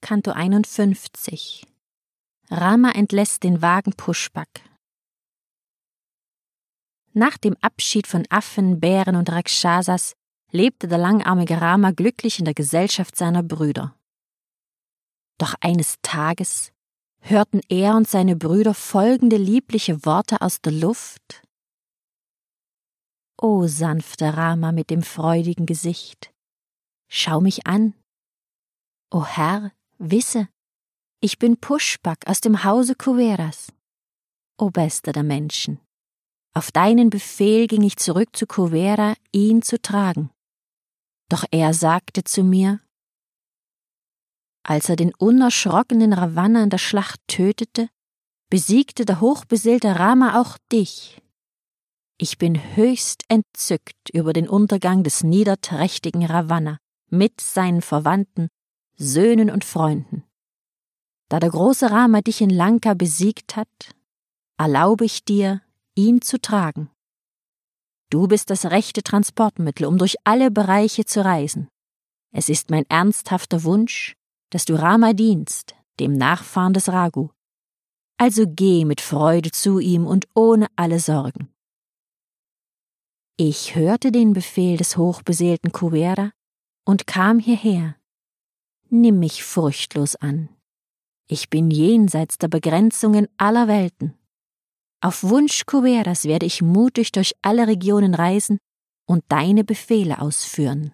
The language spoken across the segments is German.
Canto 51. Rama entlässt den Wagen Pushpak. Nach dem Abschied von Affen, Bären und Rakshasas lebte der langarmige Rama glücklich in der Gesellschaft seiner Brüder. Doch eines Tages hörten er und seine Brüder folgende liebliche Worte aus der Luft: »O sanfter Rama mit dem freudigen Gesicht, schau mich an. O Herr, wisse, ich bin Pushpak aus dem Hause Kuveras. O bester der Menschen, auf deinen Befehl ging ich zurück zu Kuvera, ihn zu tragen. Doch er sagte zu mir, als er den unerschrockenen Ravana in der Schlacht tötete, besiegte der hochbeseelte Rama auch dich. Ich bin höchst entzückt über den Untergang des niederträchtigen Ravana mit seinen Verwandten, Söhnen und Freunden. Da der große Rama dich in Lanka besiegt hat, erlaube ich dir, ihn zu tragen. Du bist das rechte Transportmittel, um durch alle Bereiche zu reisen. Es ist mein ernsthafter Wunsch, dass du Rama dienst, dem Nachfahren des Raghu. Also geh mit Freude zu ihm und ohne alle Sorgen. Ich hörte den Befehl des hochbeseelten Kuvera und kam hierher. Nimm mich furchtlos an. Ich bin jenseits der Begrenzungen aller Welten. Auf Wunsch Kuveras werde ich mutig durch alle Regionen reisen und deine Befehle ausführen.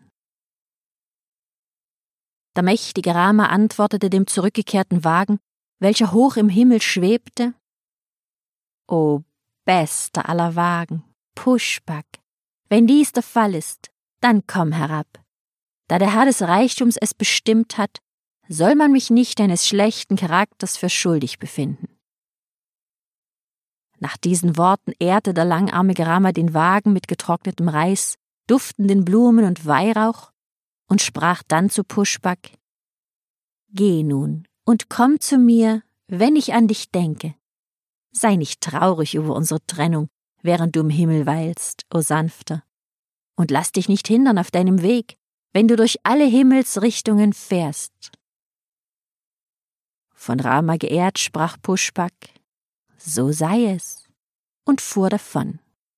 Der mächtige Rama antwortete dem zurückgekehrten Wagen, welcher hoch im Himmel schwebte: O bester aller Wagen, Pushpak, wenn dies der Fall ist, dann komm herab. Da der Herr des Reichtums es bestimmt hat, soll man mich nicht eines schlechten Charakters für schuldig befinden. Nach diesen Worten ehrte der langarmige Rama den Wagen mit getrocknetem Reis, duftenden Blumen und Weihrauch und sprach dann zu Pushpak: Geh nun und komm zu mir, wenn ich an dich denke. Sei nicht traurig über unsere Trennung, während du im Himmel weilst, o Sanfter, und lass dich nicht hindern auf deinem Weg, wenn du durch alle Himmelsrichtungen fährst. Von Rama geehrt sprach Pushpak: So sei es, und fuhr davon.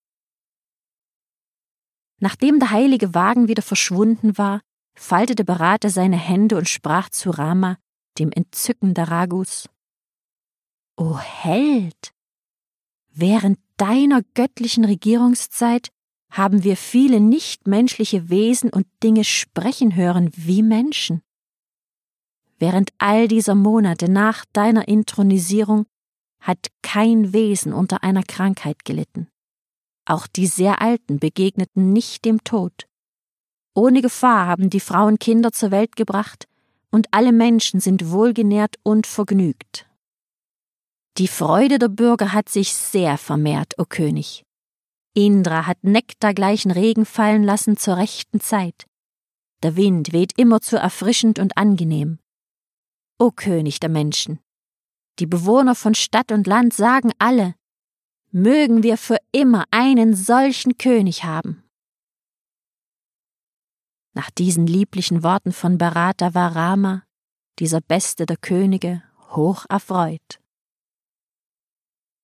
Nachdem der heilige Wagen wieder verschwunden war, faltete Bharata seine Hände und sprach zu Rama, dem Entzücken der Raghus: O Held! Während deiner göttlichen Regierungszeit haben wir viele nichtmenschliche Wesen und Dinge sprechen hören wie Menschen. Während all dieser Monate nach deiner Inthronisierung hat kein Wesen unter einer Krankheit gelitten. Auch die sehr Alten begegneten nicht dem Tod. Ohne Gefahr haben die Frauen Kinder zur Welt gebracht und alle Menschen sind wohlgenährt und vergnügt. Die Freude der Bürger hat sich sehr vermehrt, o König. Indra hat nektargleichen Regen fallen lassen zur rechten Zeit. Der Wind weht immerzu erfrischend und angenehm. O König der Menschen! Die Bewohner von Stadt und Land sagen alle: Mögen wir für immer einen solchen König haben. Nach diesen lieblichen Worten von Bharata war Rama, dieser beste der Könige, hoch erfreut.